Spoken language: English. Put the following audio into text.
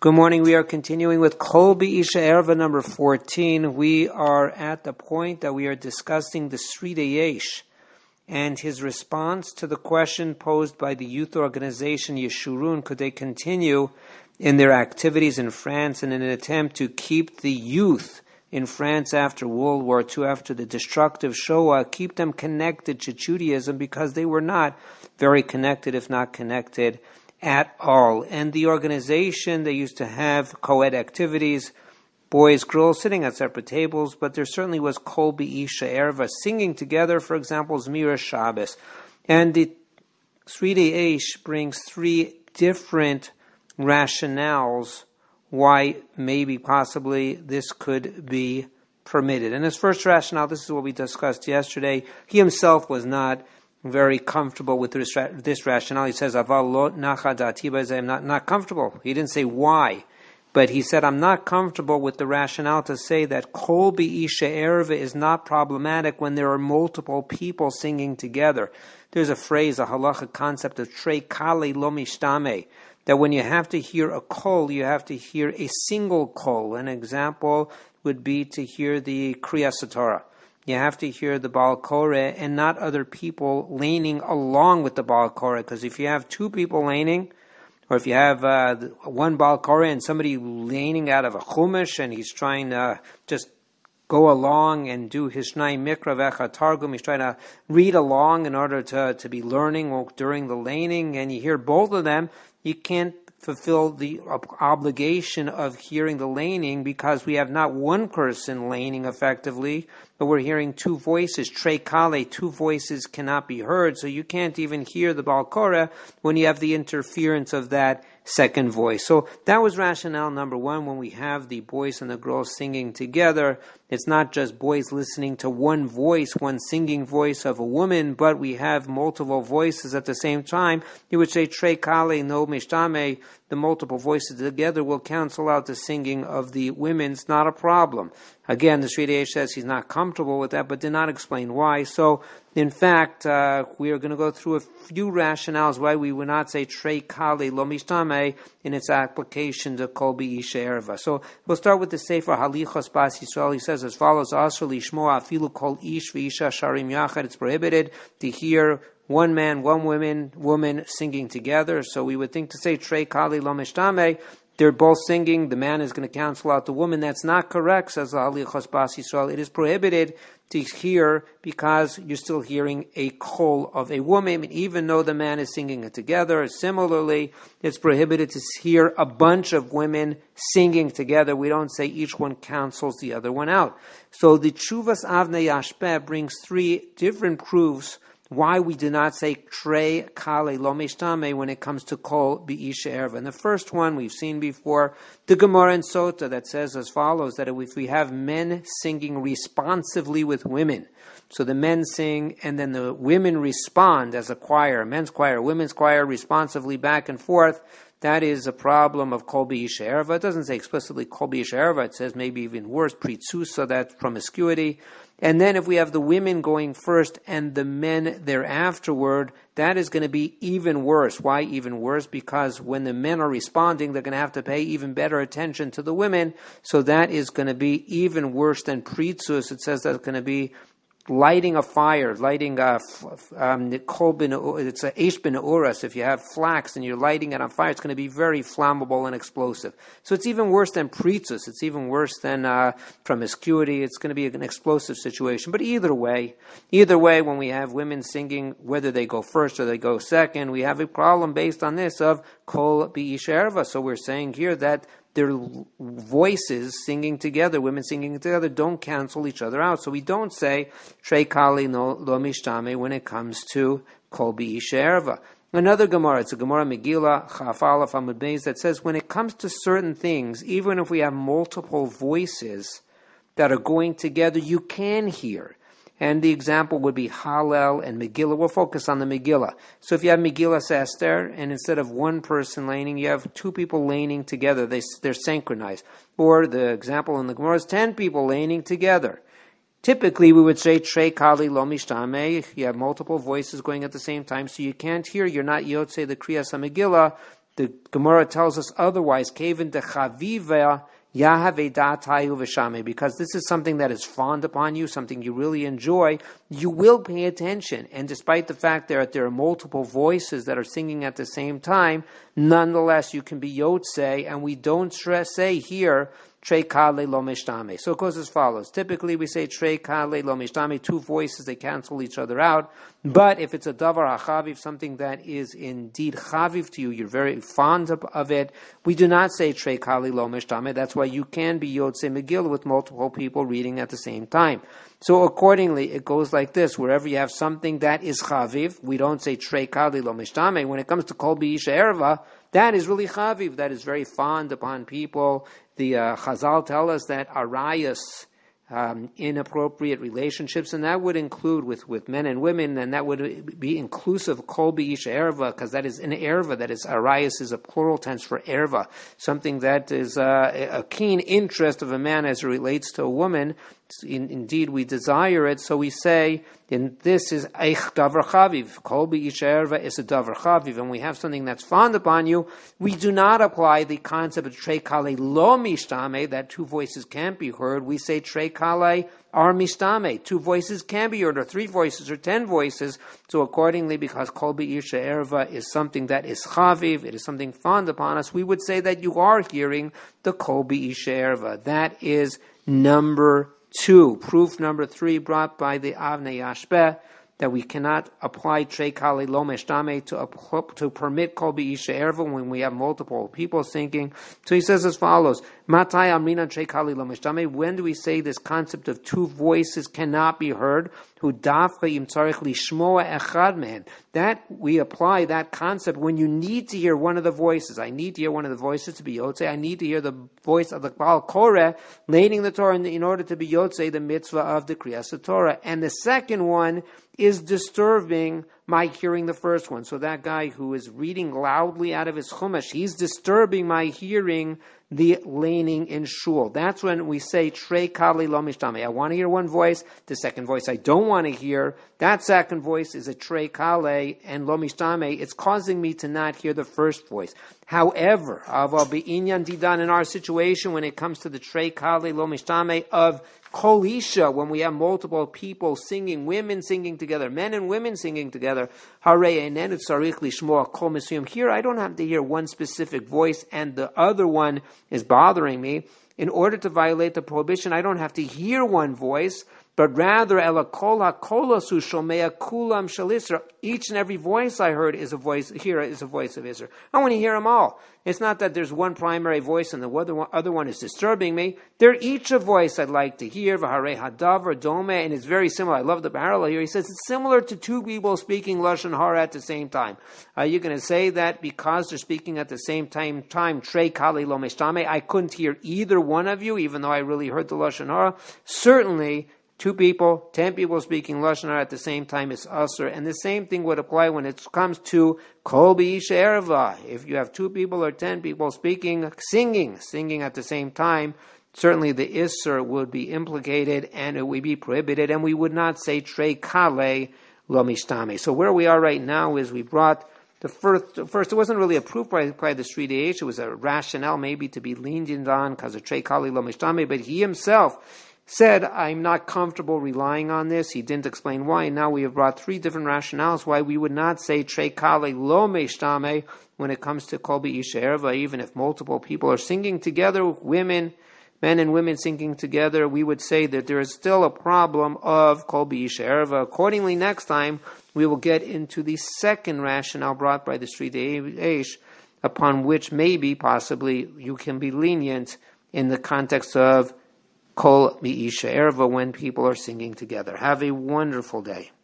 Good morning. We are continuing with Kol B'Isha Erva number 14. We are at the point that we are discussing the Sridei Yesh and his response to the question posed by the youth organization Yeshurun. Could they continue in their activities in France in an attempt to keep the youth in France after World War II, after the destructive Shoah, keep them connected to Judaism, because they were not very connected, if not connected at all. And the organization, they used to have co-ed activities, boys, girls sitting at separate tables, but there certainly was Kol B'Isha Erva, singing together, for example, Zmiras Shabbos. And the Sridei Yesh brings three different rationales why maybe possibly this could be permitted. And his first rationale, this is what we discussed yesterday, he himself was not very comfortable with this rationale. He says, Aval lo nacha da'ati b'zeh, I'm not comfortable. He didn't say why, but he said, I'm not comfortable with the rationale to say that Kol B'Isha Erva is not problematic when there are multiple people singing together. There's a phrase, a halacha concept of trei kale lo mishtame, that when you have to hear a kol, you have to hear a single kol. An example would be to hear the Kriyas Torah. You have to hear the Baal Koreh and not other people laning along with the Baal Koreh. Because if you have two people laning, or if you have one Baal Koreh and somebody laning out of a Chumash and he's trying to just go along and do his Shnai Mikra Vecha Targum, he's trying to read along in order to be learning during the laning, and you hear both of them, you can't fulfill the obligation of hearing the laning, because we have not one person laning effectively, but we're hearing two voices. Trei kale, two voices cannot be heard, so you can't even hear the Baal Koreh when you have the interference of that second voice. So that was rationale number one. When we have the boys and the girls singing together, it's not just boys listening to one voice, one singing voice of a woman, but we have multiple voices at the same time. You would say trei kale no mishtame, the multiple voices together will cancel out the singing of the women. It's not a problem. Again, the Sridei Yesh says he's not comfortable with that, but did not explain why. So, in fact, we are going to go through a few rationales why we would not say trei kale lo mishtame in its application to Kol B'Isha Erva. So, we'll start with the Sefer Halichos Bas Yisrael. He says as follows: Asur lishmoa afilu kol ish v'isha sharim yachad. It's prohibited to hear one man, one woman singing together. So we would think to say trei kale lo mishtame, they're both singing, the man is going to cancel out the woman. That's not correct, says the Halichos Bas Yisrael. It is prohibited to hear because you're still hearing a kol of a woman, even though the man is singing it together. Similarly, it's prohibited to hear a bunch of women singing together. We don't say each one cancels the other one out. So the Tshuvas Avnei Yashpeh brings three different proofs why we do not say trei kale lo mishtame when it comes to Kol B'Isha Erva. And the first one we've seen before, the Gemara in Sota, that says as follows, that if we have men singing responsively with women, so the men sing and then the women respond as a choir, men's choir, women's choir, responsively back and forth, that is a problem of Kol B'Isha Erva. It doesn't say explicitly Kol B'Isha Erva, it says maybe even worse, Pritzusa, that's promiscuity. And then if we have the women going first and the men thereafterward, that is going to be even worse. Why even worse? Because when the men are responding, they're going to have to pay even better attention to the women. So that is going to be even worse than Pritzus. It says that's going to be lighting a fire, lighting it's a Eish bin Uras. If you have flax and you're lighting it on fire, it's going to be very flammable and explosive. So it's even worse than Pritzus. It's even worse than promiscuity. It's going to be an explosive situation. But either way, when we have women singing, whether they go first or they go second, we have a problem based on this of Kol B'Isha Erva. So we're saying here that their voices singing together, women singing together, don't cancel each other out. So we don't say trei kale lo mishtame when it comes to Kol B'Isha Erva. Another Gemara, it's a Gemara Megillah, Chaf Aleph Amud Beis, that says when it comes to certain things, even if we have multiple voices that are going together, you can hear. And the example would be Hallel and Megillah. We'll focus on the Megillah. So if you have Megillah Esther, and instead of one person laning, you have two people laning together. They're synchronized. Or the example in the Gemara is 10 people laning together. Typically, we would say trei kale lo mishtame. You have multiple voices going at the same time, so you can't hear. You're not yotze the Kriyas HaMegillah the Gemara tells us otherwise, Kevin de Chaviva Yahave Datayu Veshame, because this is something that is fond upon you, something you really enjoy, you will pay attention. And despite the fact that there are multiple voices that are singing at the same time, nonetheless you can be Yotzei, and we don't say here, Trei Kale Lo Mishtame. So it goes as follows. Typically we say Trei Kale Lo Mishtame, two voices, they cancel each other out. But if it's a Davar HaChaviv, something that is indeed Chaviv to you, you're very fond of it, we do not say Trei Kale Lo Mishtame. That's why you can be Yotzei Megillah with multiple people reading at the same time. So accordingly, it goes like this. Wherever you have something that is Chaviv, we don't say Trei Kale Lo Mishtame. When it comes to Kol B'Isha Erva, that is really Chaviv, that is very fond upon people. The Chazal tell us that arayas, inappropriate relationships, and that would include with men and women, and that would be inclusive of kol b'isha erva, because that is an erva, that is arayas is a plural tense for erva, something that is a keen interest of a man as it relates to a woman. Indeed, we desire it, so we say, and this is eich davar chaviv. Kol b'isha erva is a davar chaviv, and we have something that's fond upon you. We do not apply the concept of trei kale lo mishtame, that two voices can't be heard. We say trei kale are mishtame, two voices can be heard, or three voices, or 10 voices. So accordingly, because kol b'isha erva is something that is chaviv, it is something fond upon us, we would say that you are hearing the kol b'isha erva. That is number 2. Proof number 3 brought by the Avnei Yashbeh, that we cannot apply Trei Kale Lo Mishtame to permit Kol B'Isha Erva when we have multiple people singing. So he says as follows, Matai Amrina Trei Kale Lo Mishtame, when do we say this concept of two voices cannot be heard? Hu dafka im tzarich lishmoa echad mehen. That we apply that concept when you need to hear one of the voices. I need to hear one of the voices to be Yotzei. I need to hear the voice of the Baal Koreh leading the Torah in order to be Yotzei, the mitzvah of the Kriyas Torah. And the second one is disturbing my hearing the first one. So that guy who is reading loudly out of his chumash, he's disturbing my hearing the laning in shul. That's when we say Trei Kale Lo Mishtame. I want to hear one voice. The second voice I don't want to hear. That second voice is a Trei Kale and Lo Mishtame. It's causing me to not hear the first voice. However, Aval Be'inyan Didan, in our situation when it comes to the Trei Kale Lo Mishtame of Kol Isha, when we have multiple people singing, women singing together, men and women singing together, Harei Einenu Tzarich Lishmoa Kol Mesuyam. Here I don't have to hear one specific voice and the other one is bothering me. In order to violate the prohibition, I don't have to hear one voice, but rather ela kol hakolasu shomea kulam shel Isra. Each and every voice I heard is a voice here is a voice of Israel. I want to hear them all. It's not that there's one primary voice and the other one is disturbing me. They're each a voice I'd like to hear. V'harei hadavar dome, and it's very similar. I love the parallel here. He says it's similar to two people speaking lashon hara at the same time. Are you going to say that because they're speaking at the same time, trei kale lo mishtame, I couldn't hear either one of you, even though I really heard the lashon hara? Certainly. 2 people, 10 people speaking Lashon Hara at the same time is Asur. And the same thing would apply when it comes to Kol B'Isha Erva. If you have 2 people or 10 people speaking, singing at the same time, certainly the Isur would be implicated and it would be prohibited. And we would not say Trei Kale Lo Mishtame. So where we are right now is we brought the first, it wasn't really a proof by the Sri Deish. It was a rationale maybe to be lenient on because of Trei Kale Lo Mishtame. But he himself said, I'm not comfortable relying on this. He didn't explain why. And now we have brought 3 different rationales why we would not say Trei Kale Lo Mishtame when it comes to Kol B'Isha Erva, even if multiple people are singing together, men and women singing together, we would say that there is still a problem of Kol B'Isha Erva. Accordingly, next time, we will get into the second rationale brought by the Sri Deish, upon which maybe, possibly, you can be lenient in the context of Kol B'Isha Erva when people are singing together. Have a wonderful day.